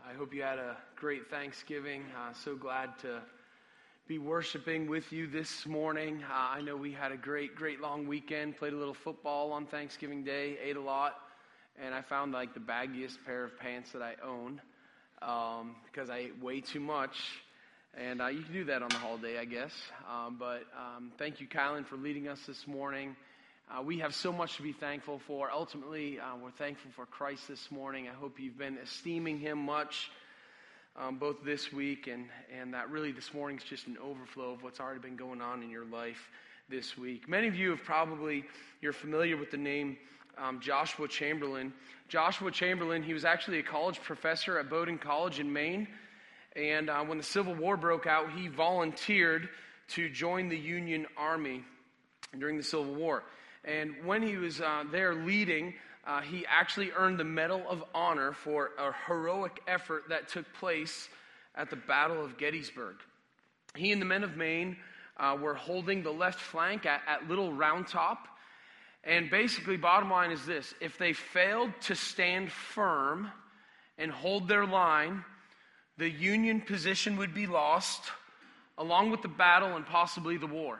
I hope you had a great Thanksgiving. So glad to be worshiping with you this morning. I know we had a great long weekend, played a little football on Thanksgiving Day, ate a lot, and I found like the baggiest pair of pants that I own because I ate way too much. And you can do that on the holiday, I guess. But thank you, Kylan, for leading us this morning. We have so much to be thankful for. Ultimately, we're thankful for Christ this morning. I hope you've been esteeming Him much both this week and that really this morning's just an overflow of what's already been going on in your life this week. Many of you you're familiar with the name Joshua Chamberlain. Joshua Chamberlain, he was actually a college professor at Bowdoin College in Maine. And when the Civil War broke out, he volunteered to join the Union Army during the Civil War. And when he was there leading, he actually earned the Medal of Honor for a heroic effort that took place at the Battle of Gettysburg. He and the men of Maine were holding the left flank at Little Round Top. And basically, bottom line is this: if they failed to stand firm and hold their line, the Union position would be lost, along with the battle and possibly the war.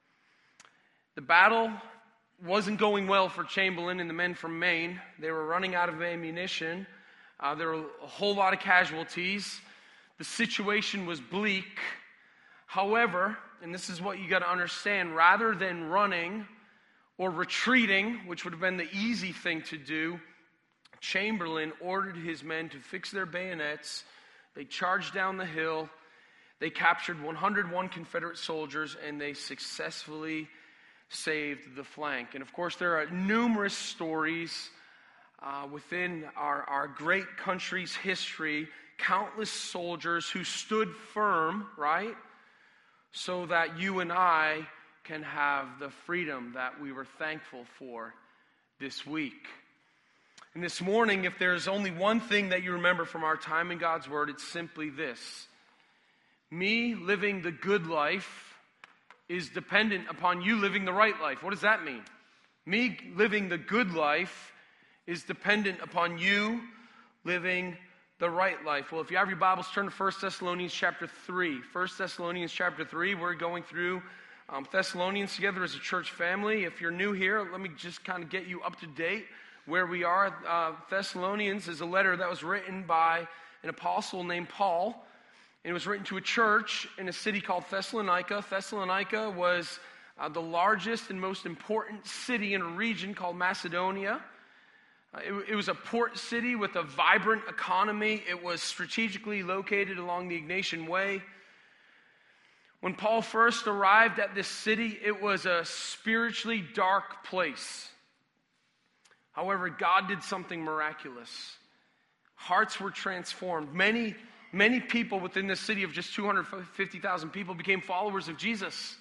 The battle wasn't going well for Chamberlain and the men from Maine. They were running out of ammunition. There were a whole lot of casualties. The situation was bleak. However, and this is what you got to understand, rather than running or retreating, which would have been the easy thing to do, Chamberlain ordered his men to fix their bayonets. They charged down the hill. They captured 101 Confederate soldiers, and they successfully saved the flank. And of course, there are numerous stories within our great country's history, countless soldiers who stood firm, right, so that you and I can have the freedom that we were thankful for this week. And this morning, if there's only one thing that you remember from our time in God's Word, it's simply this: me living the good life is dependent upon you living the right life. What does that mean? Me living the good life is dependent upon you living the right life. Well, if you have your Bibles, turn to 1 Thessalonians chapter 3. 1 Thessalonians chapter 3, we're going through Thessalonians together as a church family. If you're new here, let me just kind of get you up to date where we are. Thessalonians is a letter that was written by an apostle named Paul. And it was written to a church in a city called Thessalonica. Thessalonica was the largest and most important city in a region called Macedonia. It was a port city with a vibrant economy. It was strategically located along the Ignatian Way. When Paul first arrived at this city, it was a spiritually dark place. However, God did something miraculous. Hearts were transformed. Many people within this city of just 250,000 people became followers of Jesus.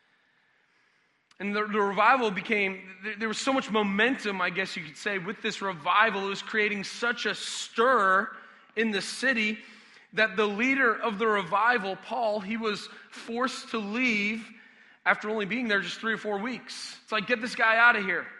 And the revival there was so much momentum, I guess you could say, with this revival. It was creating such a stir in the city that the leader of the revival, Paul, he was forced to leave after only being there just 3 or 4 weeks. It's like, get this guy out of here.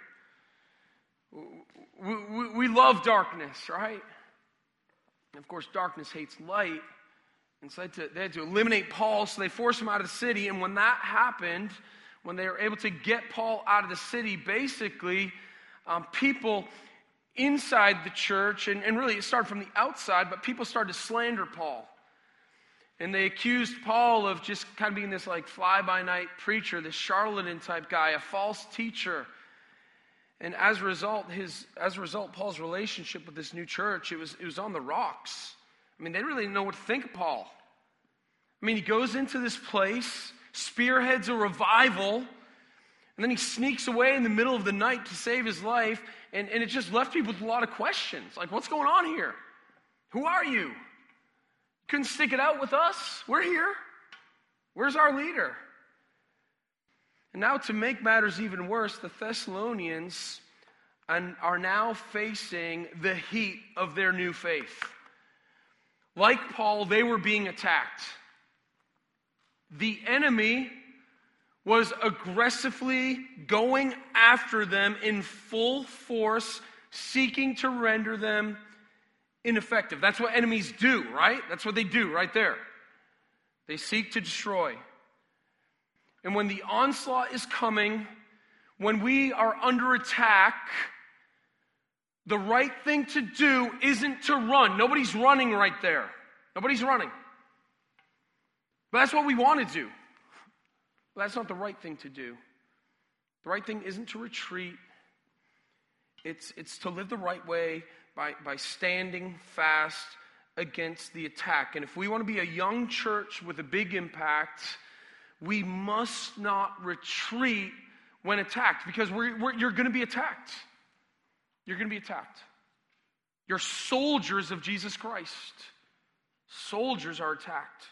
We love darkness, right? And of course, darkness hates light. And so they had to eliminate Paul, so they forced him out of the city. And when that happened, when they were able to get Paul out of the city, basically, people inside the church, and really it started from the outside, but people started to slander Paul. And they accused Paul of just kind of being this like fly-by-night preacher, this charlatan type guy, a false teacher. And as a result, Paul's relationship with this new church, it was on the rocks. I mean, they really didn't know what to think of Paul. I mean, he goes into this place, spearheads a revival, and then he sneaks away in the middle of the night to save his life, and it just left people with a lot of questions. Like, what's going on here? Who are you? Couldn't stick it out with us? We're here. Where's our leader? And now, to make matters even worse, the Thessalonians are now facing the heat of their new faith. Like Paul, they were being attacked. The enemy was aggressively going after them in full force, seeking to render them ineffective. That's what enemies do, right? That's what they do right there. They seek to destroy. And when the onslaught is coming, when we are under attack, the right thing to do isn't to run. Nobody's running right there. Nobody's running. But that's what we want to do. But that's not the right thing to do. The right thing isn't to retreat. It's to live the right way by standing fast against the attack. And if we want to be a young church with a big impact, we must not retreat when attacked, because you're going to be attacked. You're going to be attacked. You're soldiers of Jesus Christ. Soldiers are attacked.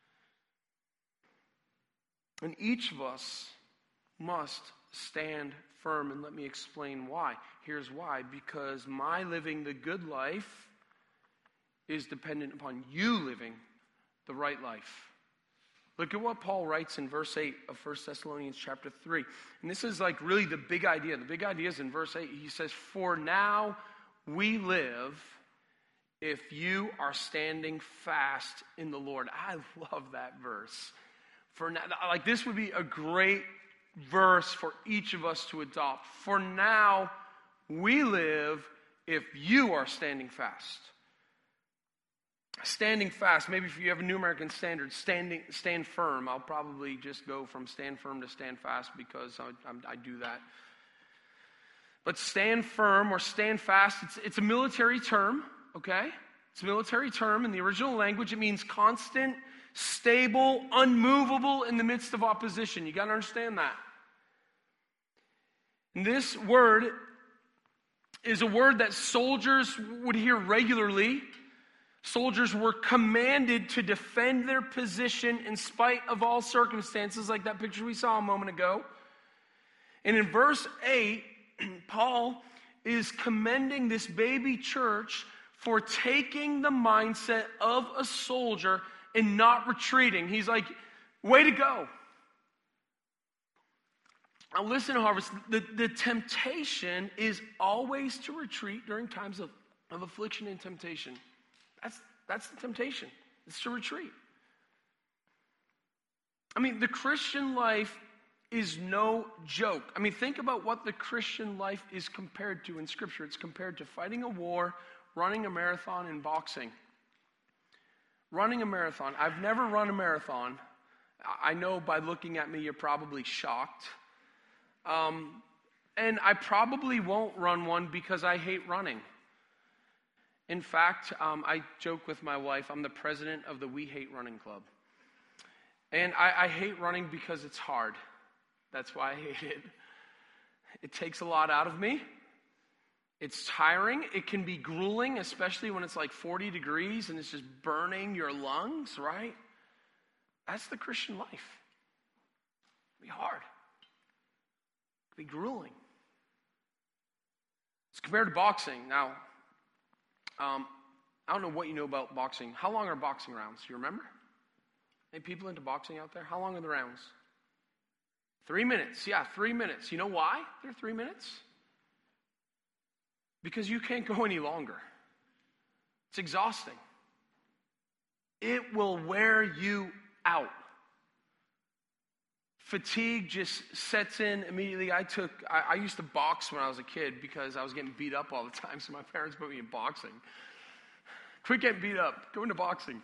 And each of us must stand firm. And let me explain why. Here's why. Because my living the good life is dependent upon you living the right life. Look at what Paul writes in verse 8 of 1 Thessalonians chapter 3. And this is like really the big idea. The big idea is in verse 8. He says, "For now we live if you are standing fast in the Lord." I love that verse. For now, like this would be a great verse for each of us to adopt. For now we live if you are standing fast. Standing fast, maybe if you have a New American Standard, stand firm. I'll probably just go from stand firm to stand fast because I do that. But stand firm or stand fast, it's a military term, okay? It's a military term. In the original language, it means constant, stable, unmovable in the midst of opposition. You got to understand that. And this word is a word that soldiers would hear regularly. Soldiers were commanded to defend their position in spite of all circumstances, like that picture we saw a moment ago. And in verse 8, Paul is commending this baby church for taking the mindset of a soldier and not retreating. He's like, way to go. Now listen, Harvest, the temptation is always to retreat during times of affliction and temptation. That's the temptation. It's to retreat. I mean, the Christian life is no joke. I mean, think about what the Christian life is compared to in Scripture. It's compared to fighting a war, running a marathon, and boxing. Running a marathon. I've never run a marathon. I know by looking at me, you're probably shocked. And I probably won't run one because I hate running. In fact, I joke with my wife, I'm the president of the We Hate Running Club. And I hate running because it's hard. That's why I hate it. It takes a lot out of me. It's tiring. It can be grueling, especially when it's like 40 degrees and it's just burning your lungs, right? That's the Christian life. It'll be hard. It'll be grueling. It's compared to boxing. Now, I don't know what you know about boxing. How long are boxing rounds? Do you remember? Any people into boxing out there? How long are the rounds? 3 minutes. Yeah, 3 minutes. You know why they're 3 minutes? Because you can't go any longer. It's exhausting. It will wear you out. Fatigue just sets in immediately. I used to box when I was a kid because I was getting beat up all the time, so my parents put me in boxing. Quit getting beat up. Go into boxing.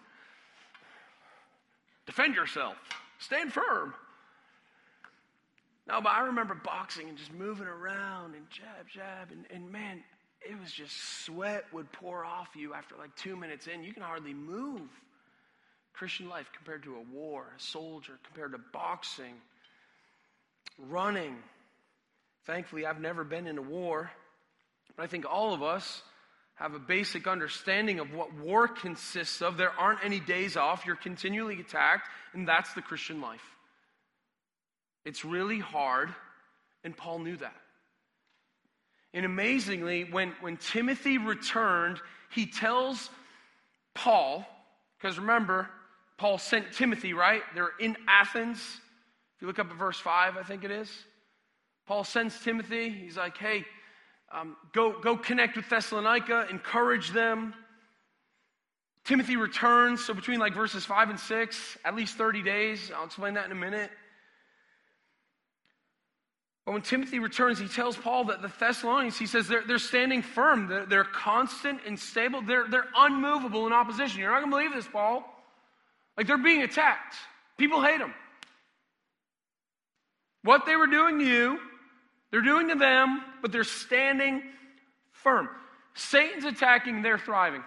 Defend yourself. Stand firm. No, but I remember boxing and just moving around and jab, and man, it was just sweat would pour off you after like 2 minutes in. You can hardly move. Christian life compared to a war, a soldier, compared to boxing, running. Thankfully, I've never been in a war, but I think all of us have a basic understanding of what war consists of. There aren't any days off. You're continually attacked, and that's the Christian life. It's really hard, and Paul knew that. And amazingly, when Timothy returned, he tells Paul, because remember, Paul sent Timothy, right? They're in Athens. If you look up at verse 5, I think it is. Paul sends Timothy. He's like, hey, go connect with Thessalonica, encourage them. Timothy returns, so between like verses 5 and 6, at least 30 days. I'll explain that in a minute. But when Timothy returns, he tells Paul that the Thessalonians, he says they're standing firm. They're constant and stable. They're unmovable in opposition. You're not going to believe this, Paul. Like, they're being attacked. People hate them. What they were doing to you, they're doing to them, but they're standing firm. Satan's attacking, they're thriving.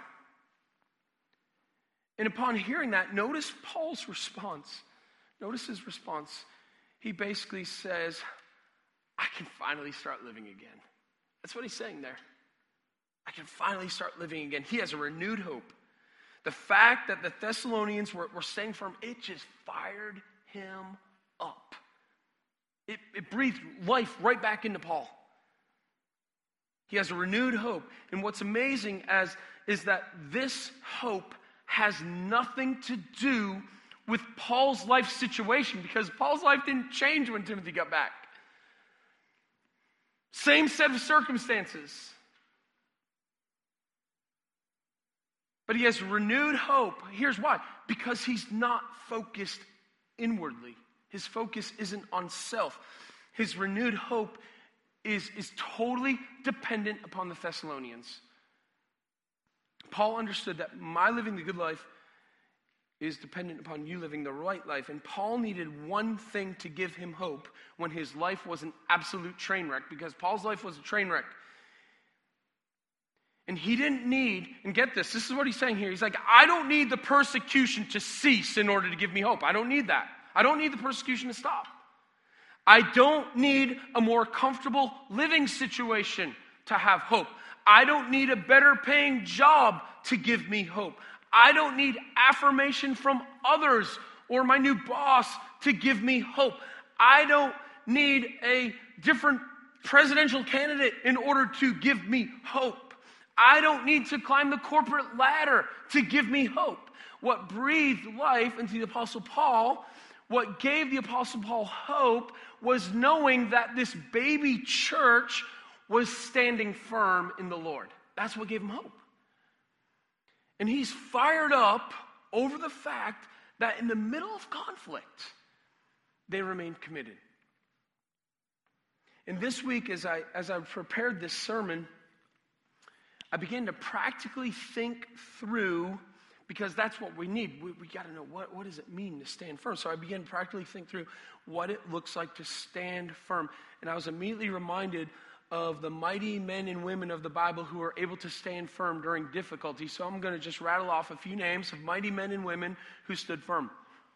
And upon hearing that, notice Paul's response. Notice his response. He basically says, I can finally start living again. That's what he's saying there. I can finally start living again. He has a renewed hope. The fact that the Thessalonians were staying firm, it just fired him up. It breathed life right back into Paul. He has a renewed hope. And what's amazing is that this hope has nothing to do with Paul's life situation, because Paul's life didn't change when Timothy got back. Same set of circumstances. But he has renewed hope. Here's why. Because he's not focused inwardly. His focus isn't on self. His renewed hope is totally dependent upon the Thessalonians. Paul understood that my living the good life is dependent upon you living the right life. And Paul needed one thing to give him hope when his life was an absolute train wreck, because Paul's life was a train wreck. And he didn't need, and get this is what he's saying here. He's like, I don't need the persecution to cease in order to give me hope. I don't need that. I don't need the persecution to stop. I don't need a more comfortable living situation to have hope. I don't need a better paying job to give me hope. I don't need affirmation from others or my new boss to give me hope. I don't need a different presidential candidate in order to give me hope. I don't need to climb the corporate ladder to give me hope. What breathed life into the Apostle Paul, what gave the Apostle Paul hope, was knowing that this baby church was standing firm in the Lord. That's what gave him hope. And he's fired up over the fact that in the middle of conflict, they remained committed. And this week, as I prepared this sermon, I began to practically think through, because that's what we need. We got to know what does it mean to stand firm. So I began to practically think through what it looks like to stand firm. And I was immediately reminded of the mighty men and women of the Bible who are able to stand firm during difficulty. So I'm going to just rattle off a few names of mighty men and women who stood firm.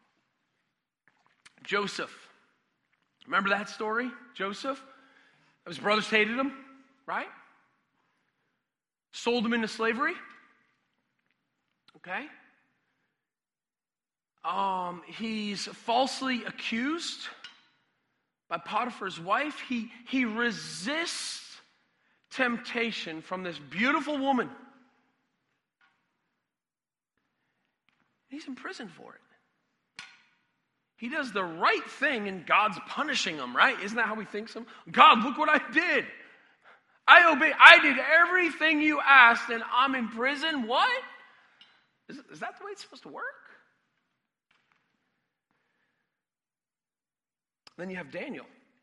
Joseph. Remember that story? Joseph? His brothers hated him, right? Sold him into slavery. Okay? He's falsely accused by Potiphar's wife. He resists temptation from this beautiful woman. He's in prison for it. He does the right thing and God's punishing him, right? Isn't that how we think? God, look what I did. I obeyed. I did everything you asked and I'm in prison. What? Is that the way it's supposed to work? Then you have Daniel.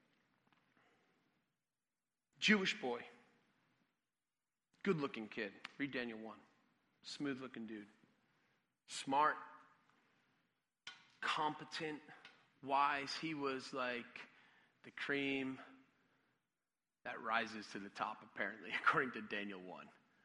Jewish boy. Good-looking kid. Read Daniel 1. Smooth-looking dude. Smart. Competent. Wise. He was like the cream that rises to the top, apparently, according to Daniel 1.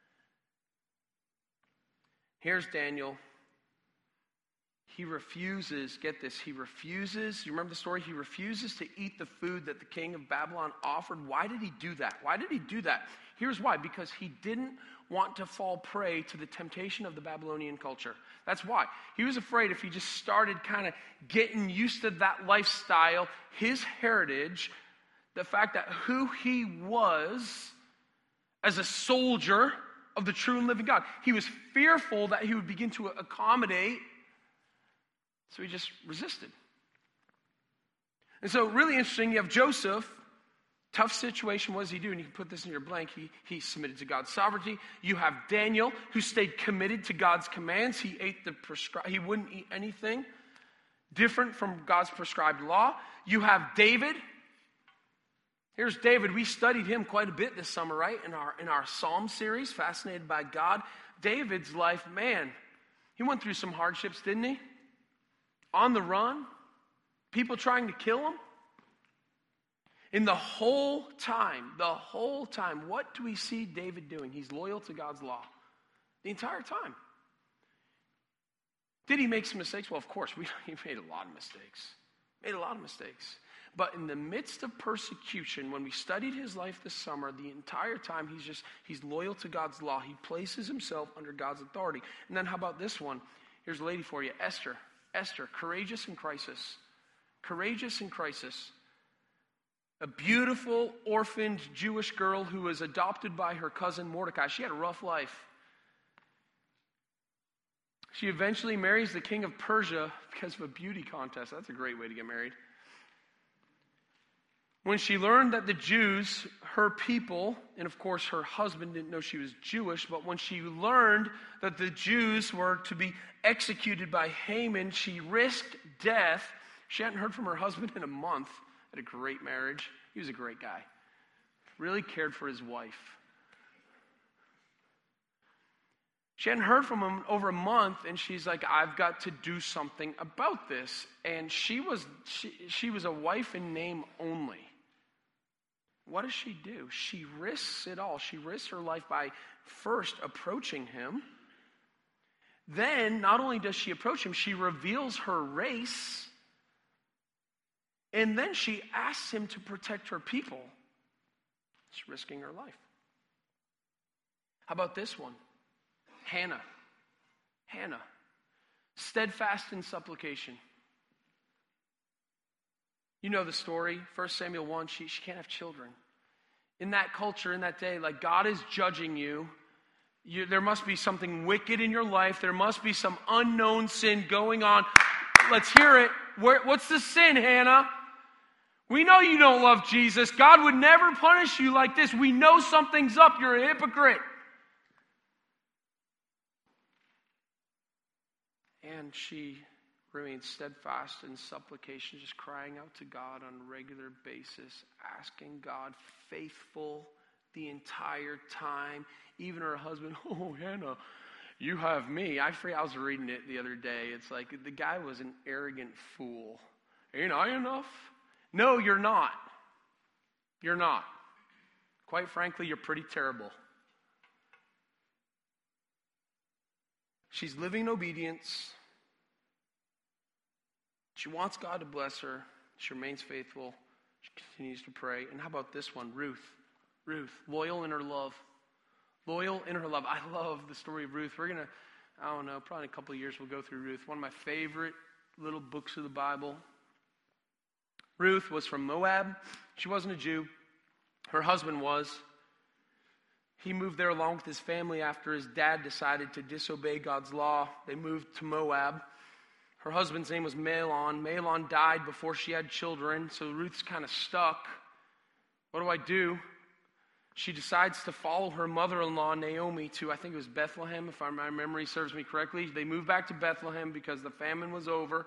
Here's Daniel. He refuses, get this, you remember the story? He refuses to eat the food that the king of Babylon offered. Why did he do that? Here's why. Because he didn't want to fall prey to the temptation of the Babylonian culture. That's why. He was afraid if he just started kind of getting used to that lifestyle, his heritage, the fact that who he was as a soldier of the true and living God, he was fearful that he would begin to accommodate. So he just resisted. And so really interesting, you have Joseph, Tough situation. What does he do? And you can put this in your blank. He submitted to God's sovereignty. You have Daniel, who stayed committed to God's commands. He he wouldn't eat anything different from God's prescribed law. You have David. Here's David. We studied him quite a bit this summer, right? In our Psalm series, Fascinated by God. David's life, man, he went through some hardships, didn't he? On the run, people trying to kill him. In the whole time, what do we see David doing? He's loyal to God's law the entire time. Did he make some mistakes? Well, of course, he made a lot of mistakes. But in the midst of persecution, when we studied his life this summer, the entire time he's loyal to God's law. He places himself under God's authority. And then how about this one? Here's a lady for you, Esther. Esther, courageous in crisis. Courageous in crisis. A beautiful, orphaned Jewish girl who was adopted by her cousin Mordecai. She had a rough life. She eventually marries the king of Persia because of a beauty contest. That's a great way to get married. When she learned that the Jews, her people, and of course her husband didn't know she was Jewish, but when she learned that the Jews were to be executed by Haman, she risked death. She hadn't heard from her husband in a month. Had a great marriage. He was a great guy. Really cared for his wife. She hadn't heard from him over a month, and she's like, I've got to do something about this. And she was a wife in name only. What does she do? She risks it all. She risks her life by first approaching him. Then, not only does she approach him, she reveals her race. And then she asks him to protect her people. She's risking her life. How about this one? Hannah. Steadfast in supplication. You know the story. 1 Samuel 1, she can't have children. In that culture, in that day, like God is judging you. There must be something wicked in your life. There must be some unknown sin going on. Let's hear it. What's the sin, Hannah? We know you don't love Jesus. God would never punish you like this. We know something's up. You're a hypocrite. And she remained steadfast in supplication, just crying out to God on a regular basis, asking God, faithful the entire time. Even her husband, oh, Hannah, you have me. I was reading it the other day. It's like the guy was an arrogant fool. Ain't I enough? No, you're not. You're not. Quite frankly, you're pretty terrible. She's living in obedience. She wants God to bless her. She remains faithful. She continues to pray. And how about this one? Ruth, loyal in her love. Loyal in her love. I love the story of Ruth. We're going to, probably in a couple of years we'll go through Ruth. One of my favorite little books of the Bible. Ruth was from Moab. She wasn't a Jew. Her husband was. He moved there along with his family after his dad decided to disobey God's law. They moved to Moab. Her husband's name was Mahlon. Mahlon died before she had children, so Ruth's kind of stuck. What do I do? She decides to follow her mother-in-law, Naomi, to, I think it was Bethlehem, if my memory serves me correctly. They moved back to Bethlehem because the famine was over.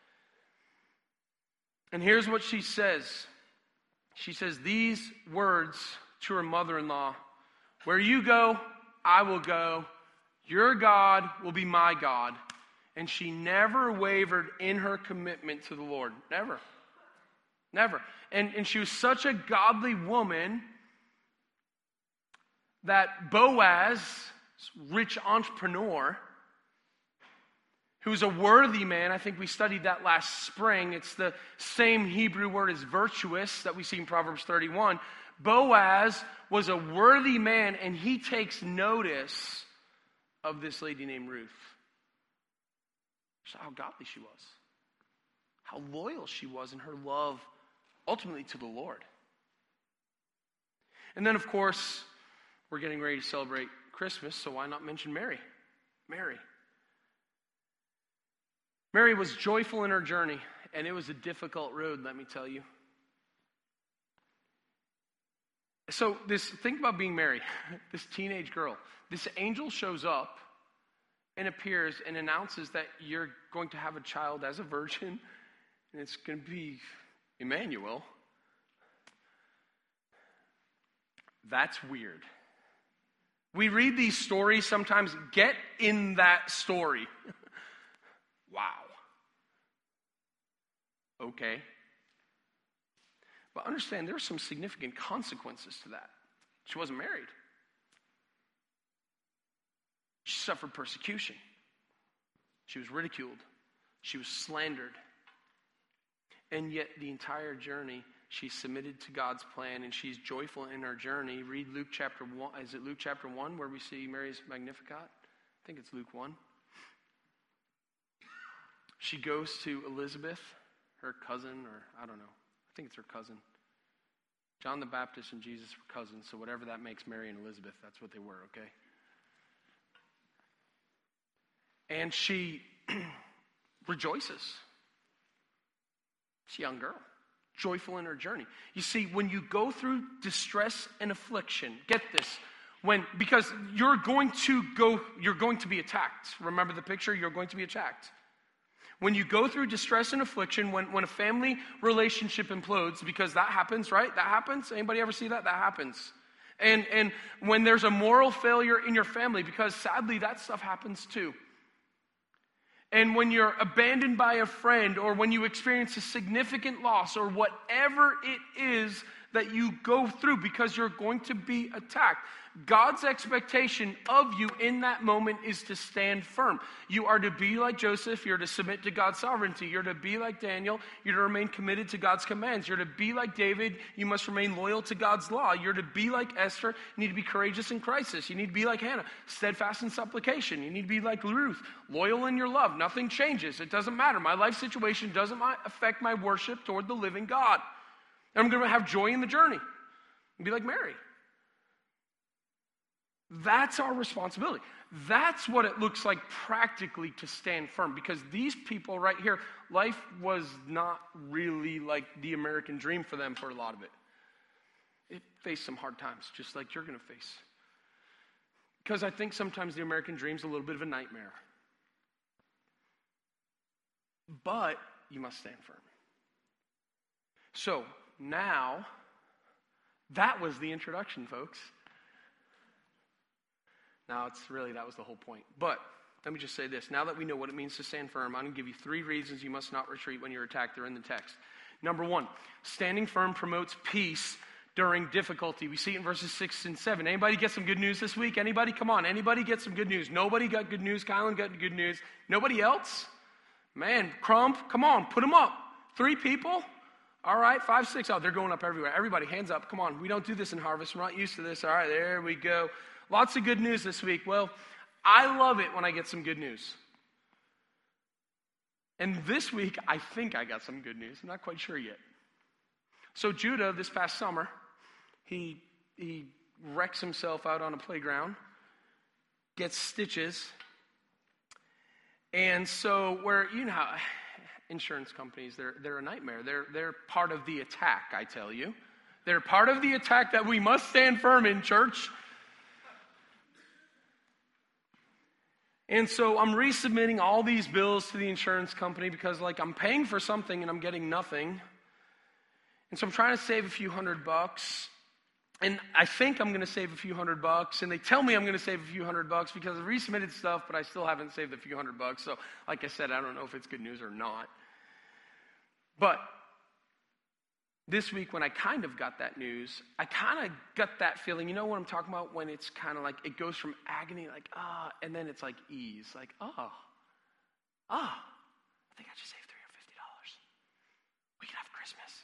And here's what she says. She says these words to her mother-in-law. Where you go, I will go. Your God will be my God. And she never wavered in her commitment to the Lord. Never. And she was such a godly woman that Boaz, rich entrepreneur, who was a worthy man, I think we studied that last spring. It's the same Hebrew word as virtuous that we see in Proverbs 31. Boaz was a worthy man, and he takes notice of this lady named Ruth. How godly she was. How loyal she was in her love, ultimately to the Lord. And then, of course, we're getting ready to celebrate Christmas, so why not mention Mary? Mary was joyful in her journey, and it was a difficult road, let me tell you. So think about being Mary, this teenage girl. This angel shows up and appears and announces that you're going to have a child as a virgin, and it's going to be Emmanuel. That's weird. We read these stories sometimes, get in that story. Wow. Okay. But understand, there are some significant consequences to that. She wasn't married. She suffered persecution. She was ridiculed. She was slandered. And yet the entire journey, she submitted to God's plan, and she's joyful in her journey. Read Luke chapter 1. Is it Luke chapter 1 where we see Mary's Magnificat? I think it's Luke 1. She goes to Elizabeth, her cousin, or I don't know. I think it's her cousin. John the Baptist and Jesus were cousins, so whatever that makes Mary and Elizabeth, that's what they were, okay? And she rejoices. She's a young girl, joyful in her journey. You see, when you go through distress and affliction, get this, because you're going to be attacked. Remember the picture? You're going to be attacked. When you go through distress and affliction, when a family relationship implodes, because that happens, right? That happens. Anybody ever see that? That happens. And when there's a moral failure in your family, because sadly that stuff happens too. And when you're abandoned by a friend, or when you experience a significant loss, or whatever it is that you go through, because you're going to be attacked, God's expectation of you in that moment is to stand firm. You are to be like Joseph. You're to submit to God's sovereignty. You're to be like Daniel. You're to remain committed to God's commands. You're to be like David. You must remain loyal to God's law. You're to be like Esther. You need to be courageous in crisis. You need to be like Hannah, steadfast in supplication. You need to be like Ruth, loyal in your love. Nothing changes. It doesn't matter. My life situation doesn't affect my worship toward the living God. And I'm going to have joy in the journey and be like Mary. That's our responsibility. That's what it looks like practically to stand firm. Because these people right here, life was not really like the American dream for them for a lot of it. It faced some hard times, just like you're going to face. Because I think sometimes the American dream's a little bit of a nightmare. But you must stand firm. So now, that was the introduction, folks. Now, that was the whole point. But let me just say this. Now that we know what it means to stand firm, I'm going to give you 3 reasons you must not retreat when you're attacked. They're in the text. Number 1, standing firm promotes peace during difficulty. We see it in verses 6 and 7. Anybody get some good news this week? Anybody? Come on. Anybody get some good news? Nobody got good news. Kylan got good news. Nobody else? Man, Crump, come on. Put them up. 3 people? All right, 5, 6. Oh, they're going up everywhere. Everybody, hands up. Come on. We don't do this in Harvest. We're not used to this. All right, there we go. Lots of good news this week. Well, I love it when I get some good news. And this week, I think I got some good news. I'm not quite sure yet. So Judah, this past summer, he wrecks himself out on a playground, gets stitches. And so insurance companies, they're a nightmare. They're part of the attack, I tell you. They're part of the attack that we must stand firm in, church. And so I'm resubmitting all these bills to the insurance company because I'm paying for something and I'm getting nothing. And so I'm trying to save a few $100. And I think I'm going to save a few $100. And they tell me I'm going to save a few $100 because I've resubmitted stuff, but I still haven't saved a few $100. So like I said, I don't know if it's good news or not. But this week when I kind of got that news, I kind of got that feeling, you know what I'm talking about? When it's kind of like, it goes from agony, and then it's like ease, I think I just saved $350. We can have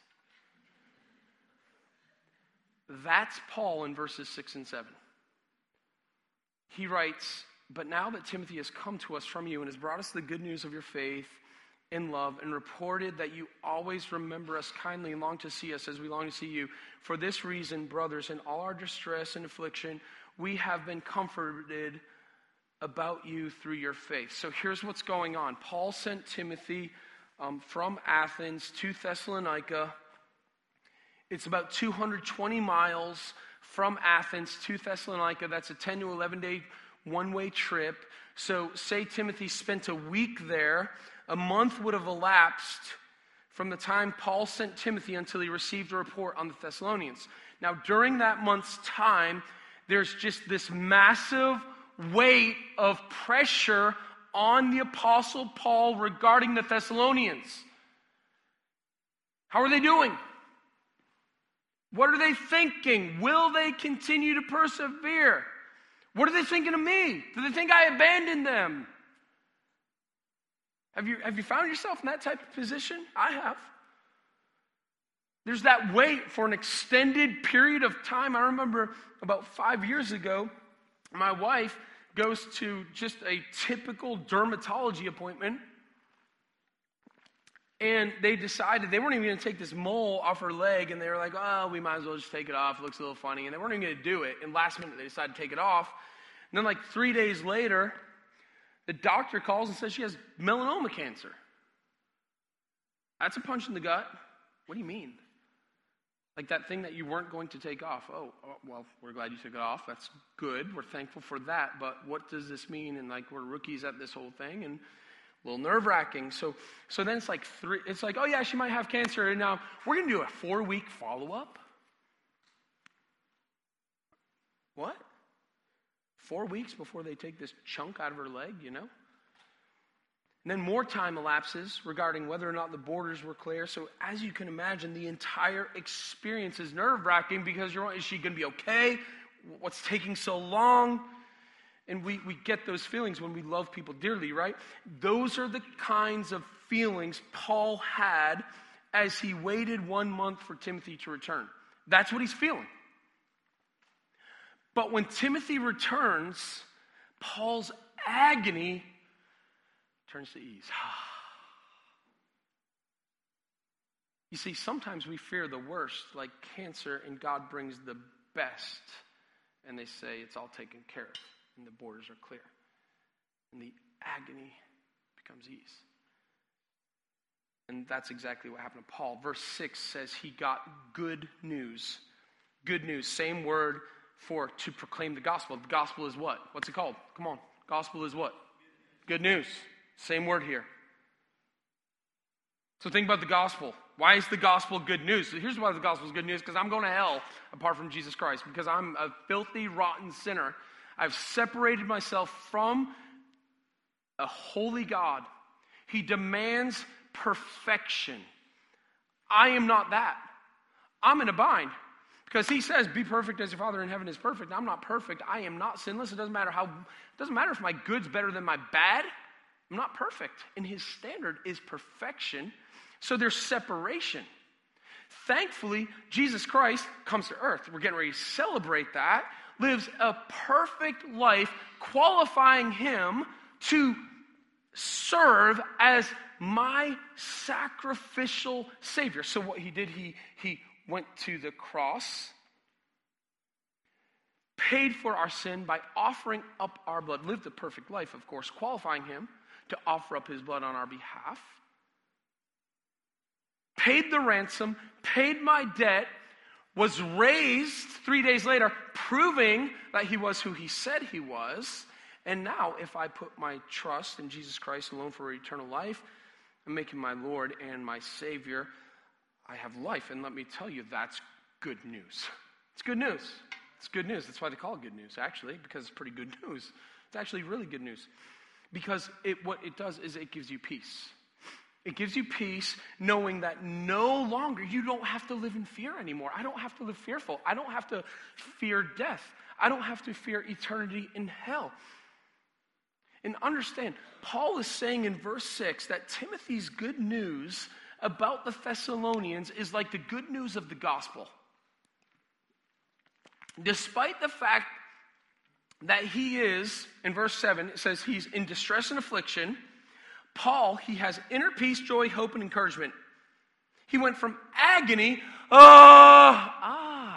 Christmas. That's Paul in verses 6 and 7. He writes, but now that Timothy has come to us from you and has brought us the good news of your faith in love and reported that you always remember us kindly and long to see us as we long to see you. For this reason, brothers, in all our distress and affliction, we have been comforted about you through your faith. So here's what's going on. Paul sent Timothy from Athens to Thessalonica. It's about 220 miles from Athens to Thessalonica. That's a 10 to 11 day one-way trip. So say Timothy spent a week there. A month would have elapsed from the time Paul sent Timothy until he received a report on the Thessalonians. Now, during that month's time, there's just this massive weight of pressure on the Apostle Paul regarding the Thessalonians. How are they doing? What are they thinking? Will they continue to persevere? What are they thinking of me? Do they think I abandoned them? Have you found yourself in that type of position? I have. There's that wait for an extended period of time. I remember about 5 years ago, my wife goes to just a typical dermatology appointment. And they decided they weren't even going to take this mole off her leg. And they were like, oh, we might as well just take it off. It looks a little funny. And they weren't even going to do it. And last minute, they decided to take it off. And then like 3 days later, the doctor calls and says she has melanoma cancer. That's a punch in the gut. What do you mean? Like that thing that you weren't going to take off. Oh, well, we're glad you took it off. That's good. We're thankful for that. But what does this mean? And like we're rookies at this whole thing. And a little nerve-wracking. So then it's like oh yeah, she might have cancer. And now we're going to do a 4-week follow-up. What? 4 weeks before they take this chunk out of her leg, you know? And then more time elapses regarding whether or not the borders were clear. So as you can imagine, the entire experience is nerve-wracking because is she going to be okay? What's taking so long? And we get those feelings when we love people dearly, right? Those are the kinds of feelings Paul had as he waited 1 month for Timothy to return. That's what he's feeling. But when Timothy returns, Paul's agony turns to ease. You see, sometimes we fear the worst, like cancer, and God brings the best. And they say it's all taken care of, and the borders are clear. And the agony becomes ease. And that's exactly what happened to Paul. Verse 6 says he got good news. Good news, same word for to proclaim the gospel. The gospel is what? What's it called? Come on. Gospel is what? Good news. Same word here. So think about the gospel. Why is the gospel good news? So here's why the gospel is good news. Because I'm going to hell apart from Jesus Christ. Because I'm a filthy, rotten sinner. I've separated myself from a holy God. He demands perfection. I am not that. I'm in a bind. Because he says, be perfect as your Father in heaven is perfect. I'm not perfect. I am not sinless. It doesn't matter if my good's better than my bad. I'm not perfect. And his standard is perfection. So there's separation. Thankfully, Jesus Christ comes to earth. We're getting ready to celebrate that. Lives a perfect life, qualifying him to serve as my sacrificial Savior. So what he did, he went to the cross, paid for our sin by offering up our blood, lived a perfect life, of course, qualifying him to offer up his blood on our behalf, paid the ransom, paid my debt, was raised 3 days later, proving that he was who he said he was. And now, if I put my trust in Jesus Christ alone for eternal life, and make him my Lord and my Savior, I have life. And let me tell you, that's good news. It's good news. It's good news. That's why they call it good news, actually, because it's pretty good news. It's actually really good news. Because what it does is it gives you peace. It gives you peace knowing that no longer, you don't have to live in fear anymore. I don't have to live fearful. I don't have to fear death. I don't have to fear eternity in hell. And understand, Paul is saying in verse 6 that Timothy's good news about the Thessalonians is like the good news of the gospel. Despite the fact that he is, in verse 7, it says he's in distress and affliction, Paul, he has inner peace, joy, hope, and encouragement. He went from agony, I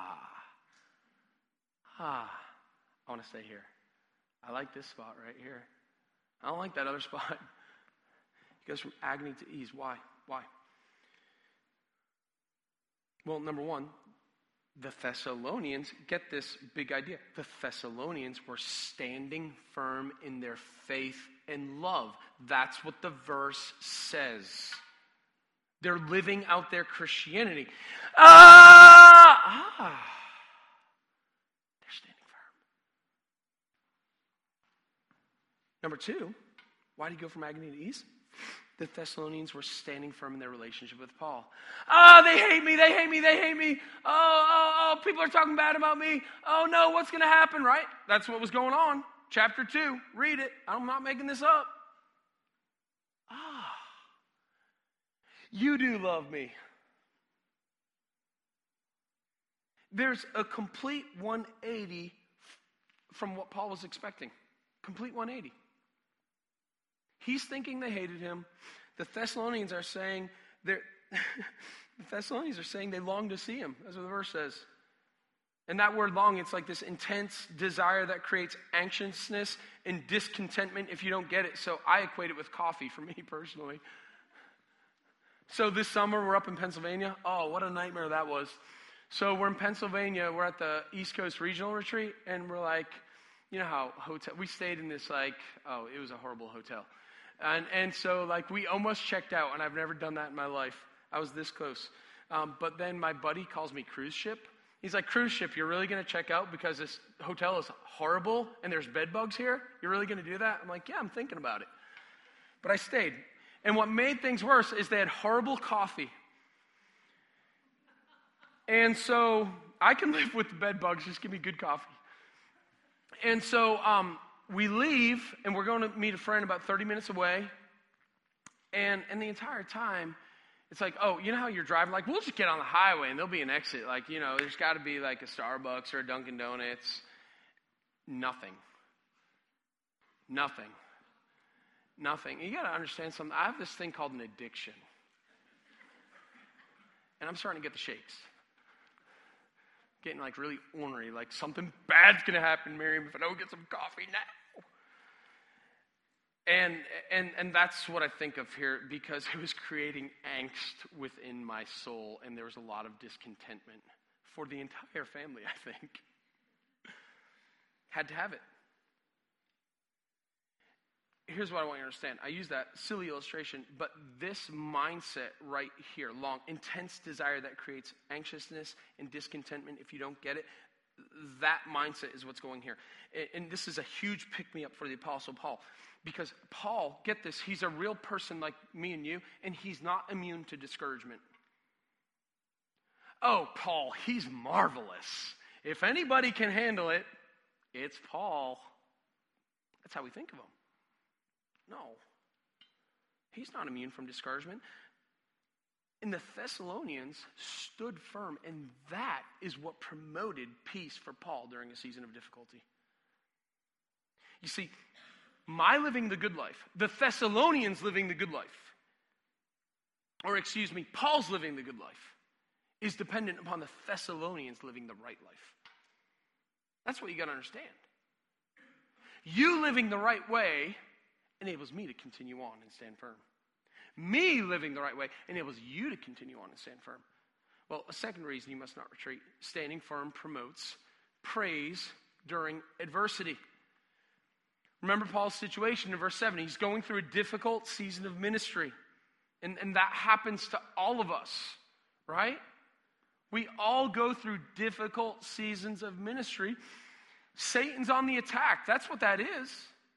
want to stay here. I like this spot right here. I don't like that other spot. He goes from agony to ease. Why? Well, number one, The Thessalonians, get this big idea. The Thessalonians were standing firm in their faith and love. That's what the verse says. They're living out their Christianity. They're standing firm. Number two, why did he go from agony to ease? The Thessalonians were standing firm in their relationship with Paul. They hate me, they hate me, they hate me. Oh, people are talking bad about me. Oh no, what's going to happen, right? That's what was going on. Chapter 2, read it. I'm not making this up. You do love me. There's a complete 180 from what Paul was expecting. Complete 180. He's thinking they hated him. The Thessalonians are saying they long to see him. That's what the verse says. And that word long, it's like this intense desire that creates anxiousness and discontentment if you don't get it. So I equate it with coffee for me personally. So this summer we're up in Pennsylvania. Oh, what a nightmare that was. So we're in Pennsylvania. We're at the East Coast Regional Retreat. And we're like, you know how we stayed in this it was a horrible hotel. And so we almost checked out, and I've never done that in my life. I was this close. But then my buddy calls me cruise ship. He's like, cruise ship, you're really going to check out because this hotel is horrible and there's bed bugs here? You're really going to do that? I'm like, yeah, I'm thinking about it. But I stayed. And what made things worse is they had horrible coffee. And so I can live with the bed bugs, just give me good coffee. And so we leave, and we're going to meet a friend about 30 minutes away. And the entire time, it's like, oh, you know how you're driving? Like, we'll just get on the highway, and there'll be an exit. Like, you know, there's got to be like a Starbucks or a Dunkin' Donuts. Nothing. You got to understand something. I have this thing called an addiction. And I'm starting to get the shakes. Getting really ornery, like something bad's going to happen, Miriam, if I don't get some coffee now. And that's what I think of here, because it was creating angst within my soul, and there was a lot of discontentment for the entire family, I think. Had to have it. Here's what I want you to understand. I use that silly illustration, but this mindset right here, long, intense desire that creates anxiousness and discontentment if you don't get it, that mindset is what's going here. And this is a huge pick-me-up for the Apostle Paul. Because Paul, get this, he's a real person like me and you, and he's not immune to discouragement. Oh, Paul, he's marvelous. If anybody can handle it, it's Paul. That's how we think of him. No. He's not immune from discouragement. And the Thessalonians stood firm, and that is what promoted peace for Paul during a season of difficulty. You see, my living the good life, the Thessalonians living the good life, Paul's living the good life, is dependent upon the Thessalonians living the right life. That's what you got to understand. You living the right way enables me to continue on and stand firm. Me living the right way enables you to continue on and stand firm. Well, a second reason you must not retreat. Standing firm promotes praise during adversity. Remember Paul's situation in verse 7. He's going through a difficult season of ministry. And that happens to all of us, right? We all go through difficult seasons of ministry. Satan's on the attack. That's what that is.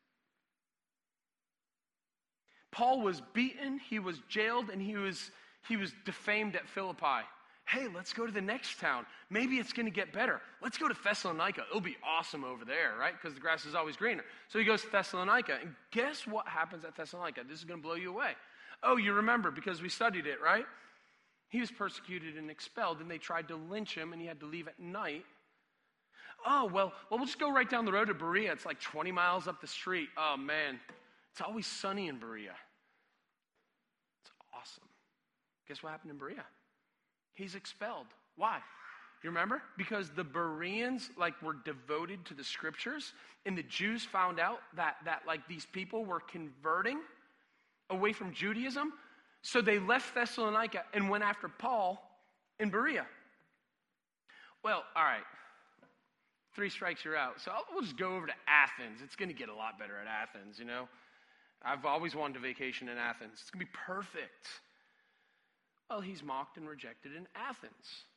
Paul was beaten, he was jailed, and he was defamed at Philippi. Hey, let's go to the next town. Maybe it's going to get better. Let's go to Thessalonica. It'll be awesome over there, right? Because the grass is always greener. So he goes to Thessalonica. And guess what happens at Thessalonica? This is going to blow you away. Oh, you remember because we studied it, right? He was persecuted and expelled, and they tried to lynch him, and he had to leave at night. Oh, well, we'll just go right down the road to Berea. It's like 20 miles up the street. Oh, man. It's always sunny in Berea. It's awesome. Guess what happened in Berea? He's expelled. Why? You remember? Because the Bereans were devoted to the scriptures, and the Jews found out that these people were converting away from Judaism, so they left Thessalonica and went after Paul in Berea. Well, all right. 3 strikes, you're out. So we'll just go over to Athens. It's going to get a lot better at Athens, you know. I've always wanted to vacation in Athens. It's going to be perfect. Well, he's mocked and rejected in Athens.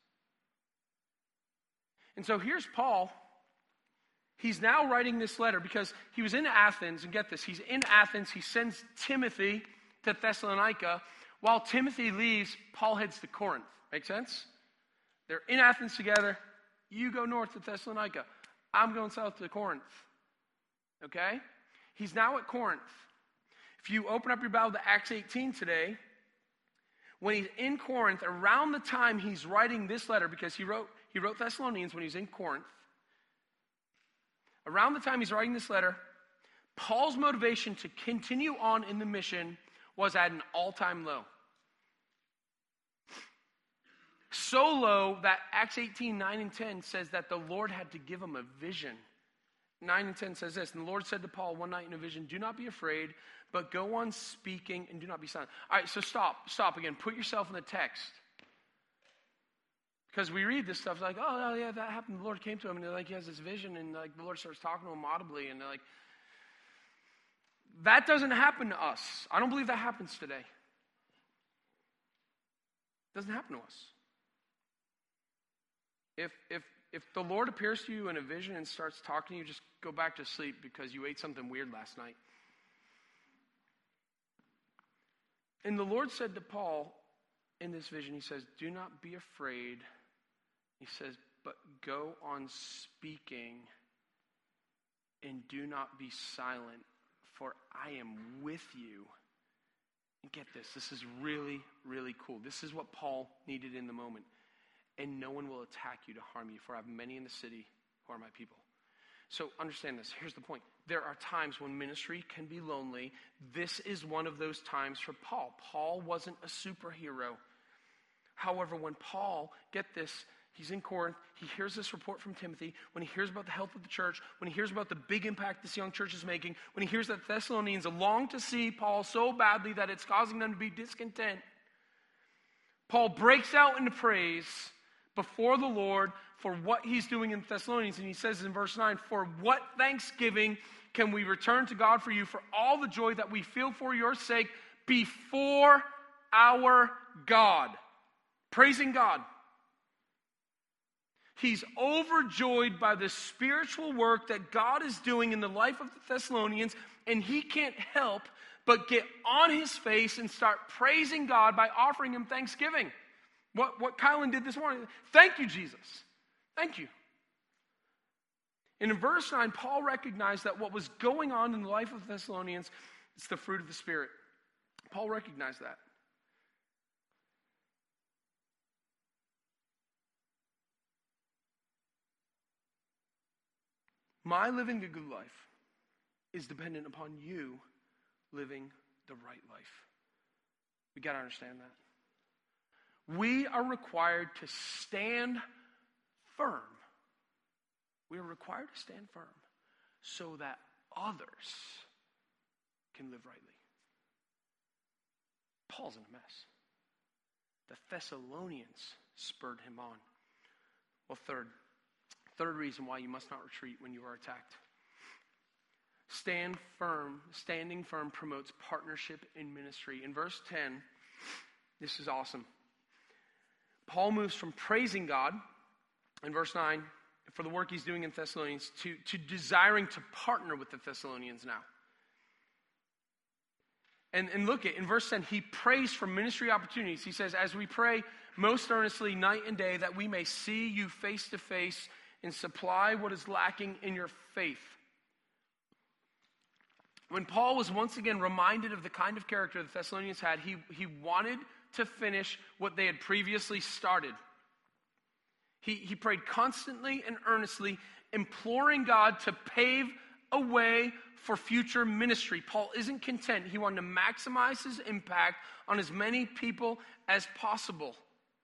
And so here's Paul. He's now writing this letter because he was in Athens, and get this, he's in Athens. He sends Timothy to Thessalonica. While Timothy leaves, Paul heads to Corinth. Make sense? They're in Athens together. You go north to Thessalonica. I'm going south to Corinth. Okay? He's now at Corinth. If you open up your Bible to Acts 18 today, when he's in Corinth, around the time he's writing this letter, because he wrote Thessalonians when he was in Corinth, around the time he's writing this letter, Paul's motivation to continue on in the mission was at an all-time low. So low that Acts 18, 9 and 10 says that the Lord had to give him a vision. 9 and 10 says this, and the Lord said to Paul one night in a vision, do not be afraid, but go on speaking and do not be silent. All right, so stop again. Put yourself in the text. Because we read this stuff like, oh yeah, that happened. The Lord came to him, and he has this vision, and the Lord starts talking to him audibly, and that doesn't happen to us. I don't believe that happens today. It doesn't happen to us. If the Lord appears to you in a vision and starts talking to you, just go back to sleep because you ate something weird last night. And the Lord said to Paul in this vision, he says, do not be afraid. He says, but go on speaking and do not be silent, for I am with you. And get this is really, really cool. This is what Paul needed in the moment. And no one will attack you to harm you, for I have many in the city who are my people. So understand this. Here's the point. There are times when ministry can be lonely. This is one of those times for Paul. Paul wasn't a superhero. However, when Paul, get this, he's in Corinth, he hears this report from Timothy, when he hears about the health of the church, when he hears about the big impact this young church is making, when he hears that Thessalonians long to see Paul so badly that it's causing them to be discontent, Paul breaks out into praise before the Lord for what he's doing in Thessalonians. And he says in verse 9, for what thanksgiving can we return to God for you for all the joy that we feel for your sake before our God. Praising God. He's overjoyed by the spiritual work that God is doing in the life of the Thessalonians, and he can't help but get on his face and start praising God by offering him thanksgiving. What Kylan did this morning. Thank you, Jesus. Thank you. And in verse 9, Paul recognized that what was going on in the life of the Thessalonians, it's the fruit of the Spirit. Paul recognized that. My living the good life is dependent upon you living the right life. We got to understand that. We are required to stand firm. We are required to stand firm so that others can live rightly. Paul's in a mess. The Thessalonians spurred him on. Well, third reason why you must not retreat when you are attacked. Standing firm promotes partnership in ministry. In verse 10, this is awesome. Paul moves from praising God, in verse 9, for the work he's doing in Thessalonians, to desiring to partner with the Thessalonians now. And look at, in verse 10, he prays for ministry opportunities. He says, as we pray most earnestly night and day that we may see you face to face and supply what is lacking in your faith. When Paul was once again reminded of the kind of character the Thessalonians had, he wanted to finish what they had previously started. He prayed constantly and earnestly, imploring God to pave a way for future ministry. Paul isn't content. He wanted to maximize his impact on as many people as possible.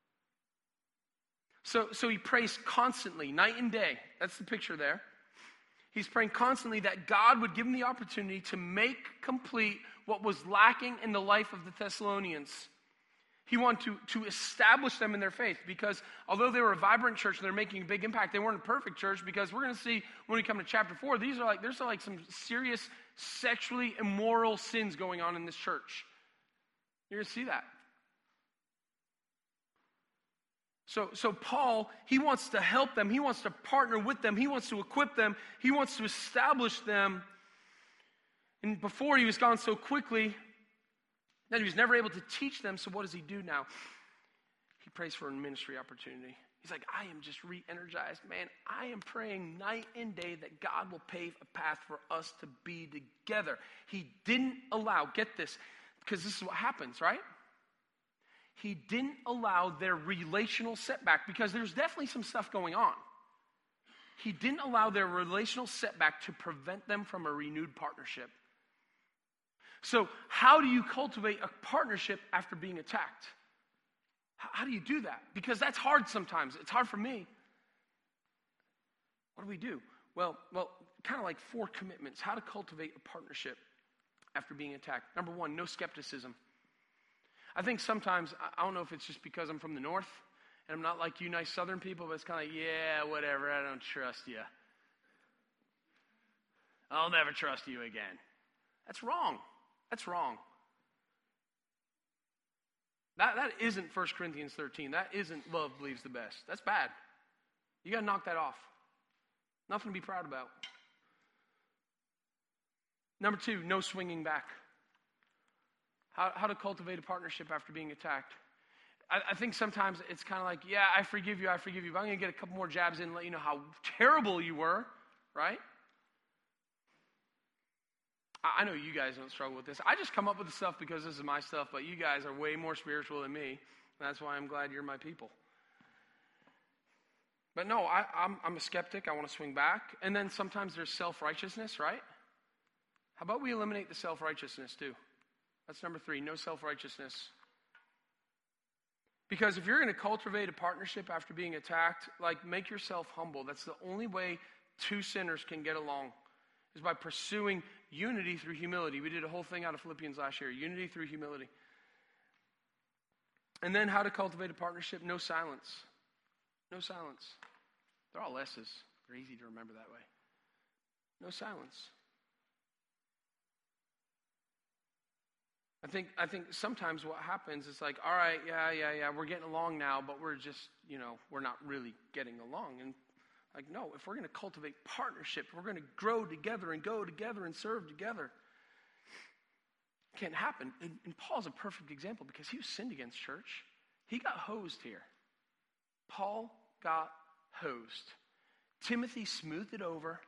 So he prays constantly, night and day. That's the picture there. He's praying constantly that God would give him the opportunity to make complete what was lacking in the life of the Thessalonians. He wanted to establish them in their faith, because although they were a vibrant church and they're making a big impact, they weren't a perfect church, because we're going to see when we come to chapter 4, there's like some serious sexually immoral sins going on in this church. You're going to see that. So Paul, he wants to help them. He wants to partner with them. He wants to equip them. He wants to establish them. And before, he was gone so quickly that he was never able to teach them. So what does he do now? He prays for a ministry opportunity. He's like, I am just re-energized. Man, I am praying night and day that God will pave a path for us to be together. He didn't allow, get this, because this is what happens, right? He didn't allow their relational setback, because there's definitely some stuff going on. He didn't allow their relational setback to prevent them from a renewed partnership. So how do you cultivate a partnership after being attacked? How do you do that? Because that's hard sometimes. It's hard for me. What do? Well, kind of like 4 commitments. How to cultivate a partnership after being attacked. Number 1, no skepticism. I think sometimes, I don't know if it's just because I'm from the north, and I'm not like you nice southern people, but it's kind of like, yeah, whatever, I don't trust you. I'll never trust you again. That's wrong. That's wrong. That isn't 1 Corinthians 13. That isn't love believes the best. That's bad. You got to knock that off. Nothing to be proud about. Number 2, no swinging back. How to cultivate a partnership after being attacked. I think sometimes it's kind of like, yeah, I forgive you, but I'm going to get a couple more jabs in and let you know how terrible you were, right? I know you guys don't struggle with this. I just come up with the stuff because this is my stuff, but you guys are way more spiritual than me. That's why I'm glad you're my people. But no, I'm a skeptic. I want to swing back. And then sometimes there's self-righteousness, right? How about we eliminate the self-righteousness too? That's number 3, no self-righteousness. Because if you're going to cultivate a partnership after being attacked, like, make yourself humble. That's the only way 2 sinners can get along, is by pursuing unity through humility. We did a whole thing out of Philippians last year, unity through humility. And then how to cultivate a partnership, no silence. No silence. They're all S's. They're easy to remember that way. No silence. I think sometimes what happens is like, all right, yeah, we're getting along now, but we're just, we're not really getting along. And like, no, if we're going to cultivate partnership, we're going to grow together and go together and serve together. It can't happen. And Paul's a perfect example, because he was sinned against, church. He got hosed here. Paul got hosed. Timothy smoothed it over.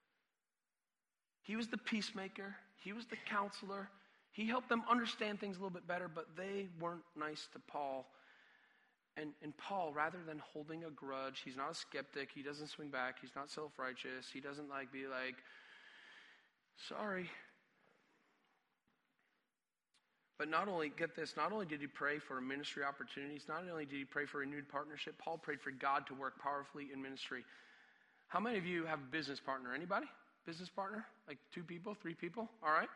He was the peacemaker. He was the counselor. He helped them understand things a little bit better, but they weren't nice to Paul. And Paul, rather than holding a grudge, he's not a skeptic. He doesn't swing back. He's not self-righteous. He doesn't be like, sorry. But not only did he pray for ministry opportunities, not only did he pray for a renewed partnership, Paul prayed for God to work powerfully in ministry. How many of you have a business partner? Anybody? Business partner? Like 2 people, 3 people? All right.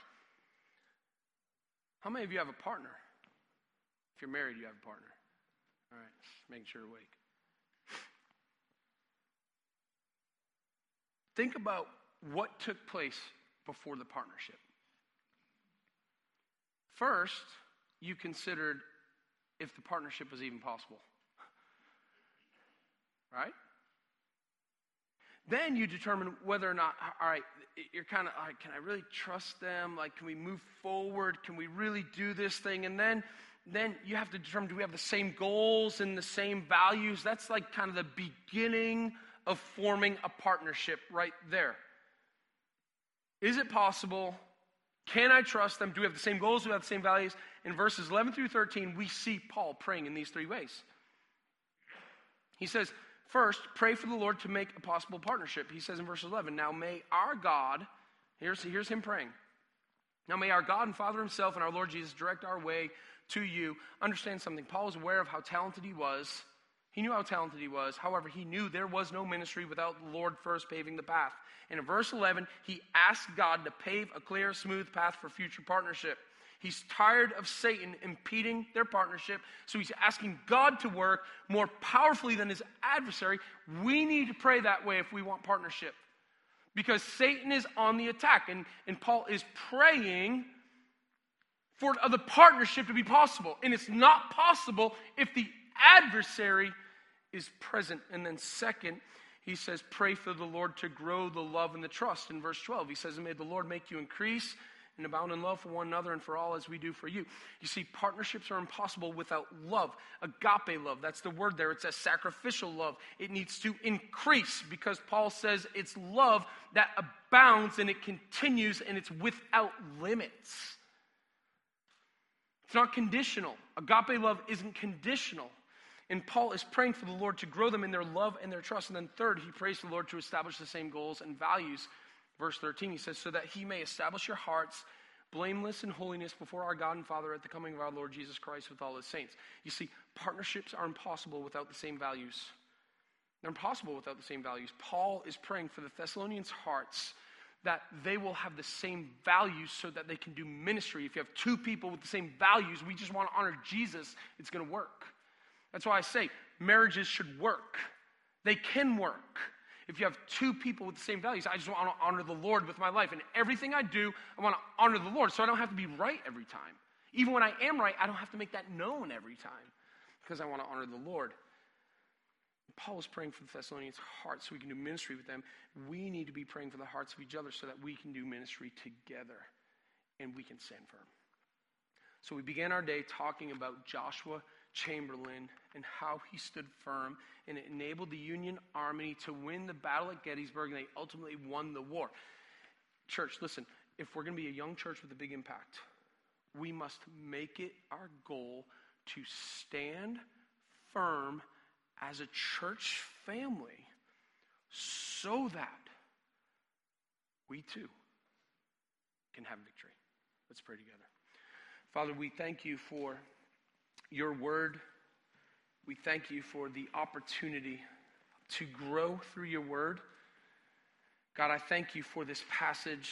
How many of you have a partner? If you're married, you have a partner. All right, just making sure you're awake. Think about what took place before the partnership. First, you considered if the partnership was even possible. Right? Then you determine whether or not, all right, you're kind of, all right, can I really trust them? Like, can we move forward? Can we really do this thing? And then you have to determine, do we have the same goals and the same values? That's like kind of the beginning of forming a partnership right there. Is it possible? Can I trust them? Do we have the same goals? Do we have the same values? In verses 11 through 13, we see Paul praying in these 3 ways. He says, first, pray for the Lord to make a possible partnership. He says in verse 11, now may our God, here's him praying. Now may our God and Father himself and our Lord Jesus direct our way to you. Understand something. Paul was aware of how talented he was. He knew how talented he was. However, he knew there was no ministry without the Lord first paving the path. And in verse 11, he asked God to pave a clear, smooth path for future partnership. He's tired of Satan impeding their partnership, so he's asking God to work more powerfully than his adversary. We need to pray that way if we want partnership, because Satan is on the attack, and Paul is praying for the partnership to be possible. And it's not possible if the adversary is present. And then second, he says, pray for the Lord to grow the love and the trust. In verse 12, he says, may the Lord make you increase and abound in love for one another and for all as we do for you. You see, partnerships are impossible without love. Agape love, that's the word there. It's a sacrificial love. It needs to increase because Paul says it's love that abounds and it continues and it's without limits. It's not conditional. Agape love isn't conditional. And Paul is praying for the Lord to grow them in their love and their trust. And then third, he prays the Lord to establish the same goals and values. Verse 13, he says, so that he may establish your hearts blameless in holiness before our God and Father at the coming of our Lord Jesus Christ with all his saints. You see, partnerships are impossible without the same values. They're impossible without the same values. Paul is praying for the Thessalonians' hearts that they will have the same values so that they can do ministry. If you have two people with the same values, we just want to honor Jesus, it's going to work. That's why I say marriages should work. They can work. If you have two people with the same values, I just want to honor the Lord with my life. And everything I do, I want to honor the Lord. So I don't have to be right every time. Even when I am right, I don't have to make that known every time because I want to honor the Lord. Paul is praying for the Thessalonians' hearts so we can do ministry with them. We need to be praying for the hearts of each other so that we can do ministry together and we can stand firm. So we began our day talking about Joshua Chamberlain and how he stood firm, and it enabled the Union Army to win the battle at Gettysburg, and they ultimately won the war. Church, listen, if we're going to be a young church with a big impact, we must make it our goal to stand firm as a church family so that we too can have victory. Let's pray together. Father, we thank you for your word. We thank you for the opportunity to grow through your word. God, I thank you for this passage,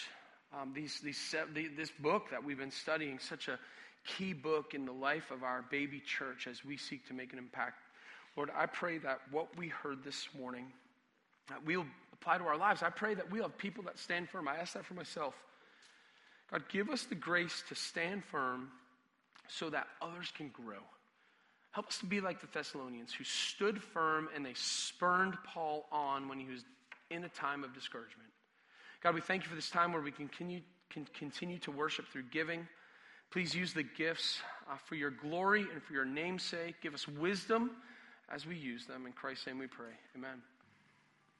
this book that we've been studying, such a key book in the life of our baby church as we seek to make an impact. Lord, I pray that what we heard this morning, that we'll apply to our lives. I pray that we'll have people that stand firm. I ask that for myself. God, give us the grace to stand firm so that others can grow. Help us to be like the Thessalonians who stood firm and they spurned Paul on when he was in a time of discouragement. God, we thank you for this time where we can continue to worship through giving. Please use the gifts for your glory and for your name's sake. Give us wisdom as we use them. In Christ's name we pray. Amen.